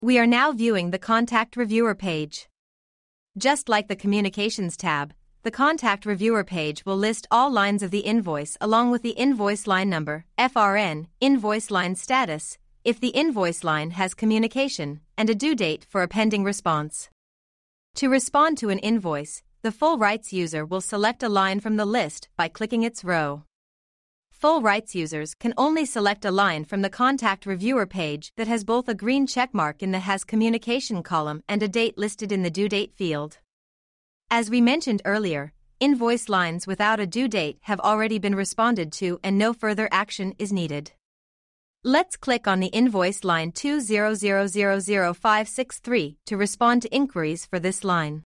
We are now viewing the Contact Reviewer page. Just like the Communications tab, the Contact Reviewer page will list all lines of the invoice along with the invoice line number, FRN, invoice line status, if the invoice line has communication, and a due date for a pending response. To respond to an invoice, the full rights user will select a line from the list by clicking its row. Full rights users can only select a line from the Contact Reviewer page that has both a green checkmark in the Has Communication column and a date listed in the Due Date field. As we mentioned earlier, invoice lines without a due date have already been responded to and no further action is needed. Let's click on the invoice line 2000563 to respond to inquiries for this line.